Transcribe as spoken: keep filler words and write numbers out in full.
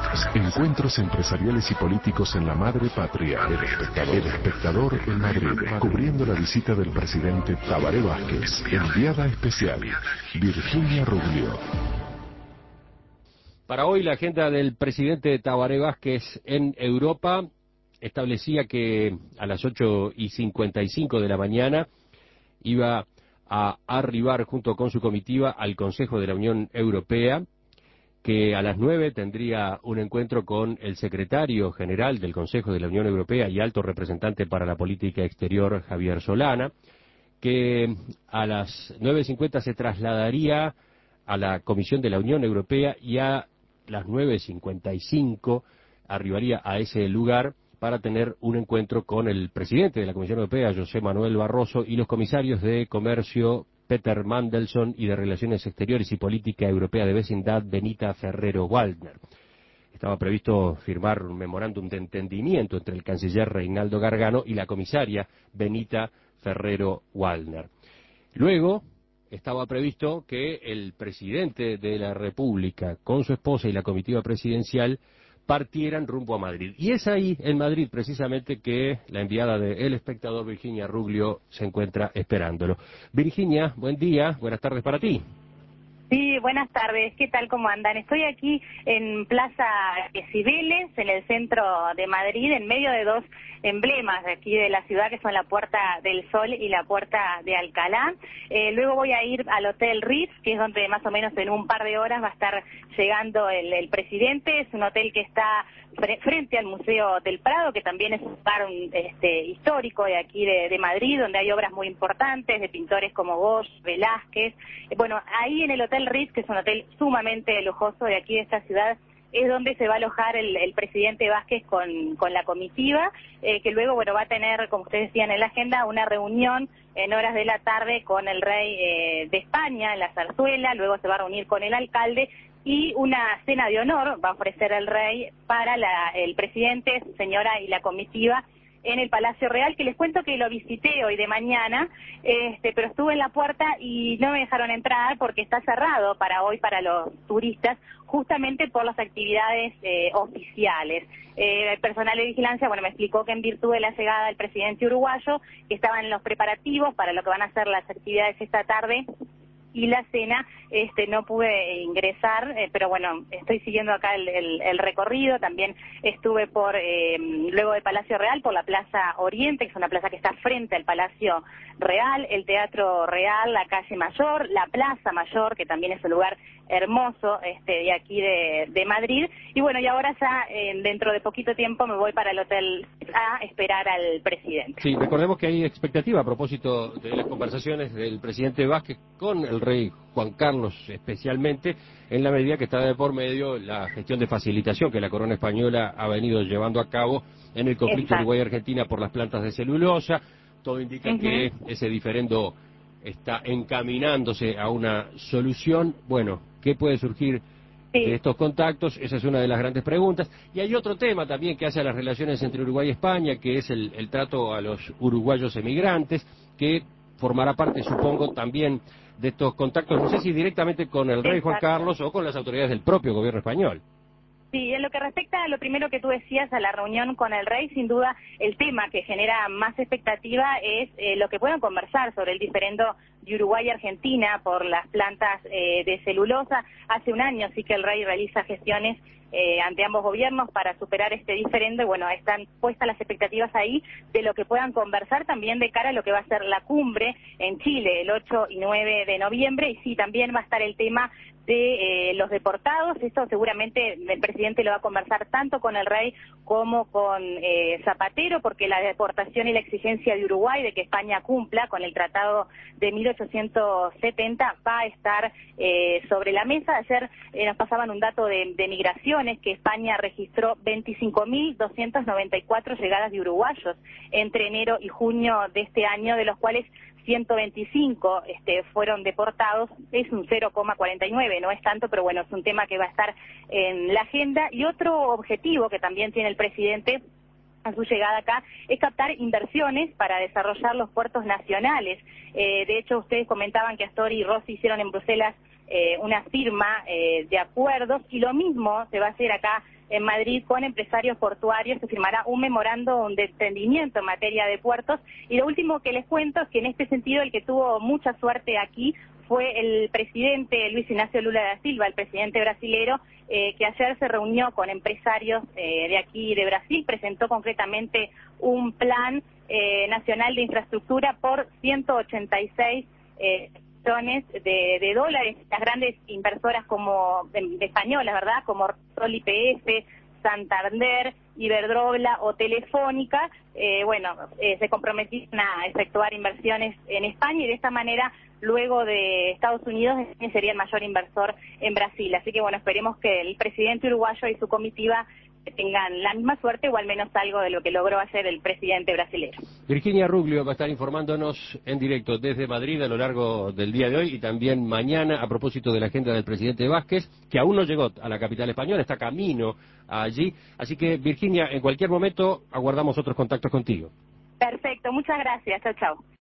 Encuentros empresariales y políticos en la madre patria. El espectador, el espectador en Madrid, cubriendo la visita del presidente Tabaré Vázquez. Enviada especial, Virginia Ruglio. Para hoy la agenda del presidente Tabaré Vázquez en Europa establecía que a las ocho y cincuenta y cinco de la mañana iba a arribar junto con su comitiva al Consejo de la Unión Europea, que a las nueve tendría un encuentro con el secretario general del Consejo de la Unión Europea y alto representante para la política exterior, Javier Solana, que a las nueve cincuenta se trasladaría a la Comisión de la Unión Europea y a las nueve cincuenta y cinco arribaría a ese lugar para tener un encuentro con el presidente de la Comisión Europea, José Manuel Barroso, y los comisarios de Comercio, Peter Mandelson, y de Relaciones Exteriores y Política Europea de Vecindad, Benita Ferrero-Waldner. Estaba previsto firmar un memorándum de entendimiento entre el canciller Reinaldo Gargano y la comisaria Benita Ferrero-Waldner. Luego estaba previsto que el presidente de la República, con su esposa y la comitiva presidencial, partieran rumbo a Madrid. Y es ahí, en Madrid, precisamente, que la enviada de El Espectador, Virginia Ruglio, se encuentra esperándolo. Virginia, buen día, buenas tardes para ti. Sí, buenas tardes. ¿Qué tal? ¿Cómo andan? Estoy aquí en Plaza Cibeles, en el centro de Madrid, en medio de dos emblemas de aquí de la ciudad, que son la Puerta del Sol y la Puerta de Alcalá. Eh, luego voy a ir al Hotel Ritz, que es donde más o menos en un par de horas va a estar llegando el, el presidente. Es un hotel que está frente al Museo del Prado, que también es un lugar este, histórico de aquí de, de Madrid, donde hay obras muy importantes de pintores como Bosch, Velázquez. Bueno, ahí en el Hotel Ritz, que es un hotel sumamente lujoso de aquí de esta ciudad, es donde se va a alojar el, el presidente Vázquez con, con la comitiva, eh, que luego, bueno, va a tener, como ustedes decían en la agenda, una reunión en horas de la tarde con el rey eh, de España, en la Zarzuela. Luego se va a reunir con el alcalde y una cena de honor va a ofrecer el rey para la, el presidente, su señora y la comitiva en el Palacio Real, que les cuento que lo visité hoy de mañana, este, pero estuve en la puerta y no me dejaron entrar porque está cerrado para hoy para los turistas, justamente por las actividades eh, oficiales. Eh, el personal de vigilancia, bueno, me explicó que en virtud de la llegada del presidente uruguayo, que estaban en los preparativos para lo que van a ser las actividades esta tarde y la cena, este, no pude ingresar, eh, pero bueno, estoy siguiendo acá el, el, el recorrido. También estuve por, eh, luego del Palacio Real, por la Plaza Oriente, que es una plaza que está frente al Palacio Real, el Teatro Real, la Calle Mayor, la Plaza Mayor, que también es un lugar hermoso este, de aquí de, de Madrid. Y bueno, y ahora ya eh, dentro de poquito tiempo me voy para el hotel a esperar al presidente. Sí, recordemos que hay expectativa a propósito de las conversaciones del presidente Vázquez con el rey Juan Carlos, especialmente en la medida que está de por medio la gestión de facilitación que la corona española ha venido llevando a cabo en el conflicto Uruguay-Argentina por las plantas de celulosa. Todo indica uh-huh. que ese diferendo está encaminándose a una solución. Bueno, ¿qué puede surgir sí. de estos contactos? Esa es una de las grandes preguntas. Y hay otro tema también que hace a las relaciones entre Uruguay y España, que es el, el trato a los uruguayos emigrantes, que formará parte, supongo, también de estos contactos, no sé si directamente con el rey Juan Carlos o con las autoridades del propio gobierno español. Sí, en lo que respecta a lo primero que tú decías, a la reunión con el rey, sin duda el tema que genera más expectativa es eh, lo que puedan conversar sobre el diferendo de Uruguay y Argentina por las plantas eh, de celulosa. Hace un año sí que el rey realiza gestiones eh, ante ambos gobiernos para superar este diferendo y bueno, están puestas las expectativas ahí de lo que puedan conversar también de cara a lo que va a ser la cumbre en Chile el ocho y nueve de noviembre. Y sí, también va a estar el tema de eh, los deportados. Esto seguramente el presidente lo va a conversar tanto con el rey como con eh, Zapatero, porque la deportación y la exigencia de Uruguay de que España cumpla con el Tratado de mil ochocientos setenta va a estar eh, sobre la mesa. Ayer eh, nos pasaban un dato de, de migraciones, que España registró veinticinco mil doscientas noventa y cuatro llegadas de uruguayos entre enero y junio de este año, de los cuales ciento veinticinco este, fueron deportados. Es un cero coma cuarenta y nueve, no es tanto, pero bueno, es un tema que va a estar en la agenda. Y otro objetivo que también tiene el presidente a su llegada acá es captar inversiones para desarrollar los puertos nacionales. Eh, de hecho, ustedes comentaban que Astori y Rossi hicieron en Bruselas eh, una firma eh, de acuerdos, y lo mismo se va a hacer acá en Madrid con empresarios portuarios. Se firmará un memorándum de entendimiento en materia de puertos. Y lo último que les cuento es que en este sentido el que tuvo mucha suerte aquí fue el presidente Luis Ignacio Lula da Silva, el presidente brasilero, eh, que ayer se reunió con empresarios eh, de aquí de Brasil, presentó concretamente un plan eh, nacional de infraestructura por ciento ochenta y seis eh, millones de, de dólares. Las grandes inversoras como de, de españolas, ¿verdad?, como Sol Y P F, Santander, Iberdrola o Telefónica, eh, bueno, eh, se comprometieron a efectuar inversiones en España y de esta manera, luego de Estados Unidos, sería el mayor inversor en Brasil. Así que bueno, esperemos que el presidente uruguayo y su comitiva tengan la misma suerte o al menos algo de lo que logró hacer el presidente brasilero. Virginia Ruglio va a estar informándonos en directo desde Madrid a lo largo del día de hoy y también mañana a propósito de la agenda del presidente Vázquez, que aún no llegó a la capital española, está camino allí. Así que, Virginia, en cualquier momento aguardamos otros contactos contigo. Perfecto, muchas gracias. Chao, chao.